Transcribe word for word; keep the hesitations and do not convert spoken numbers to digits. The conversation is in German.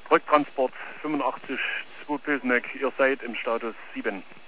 Rücktransport fünfundachtzig zwei Pilseneck, ihr seid im Status sieben.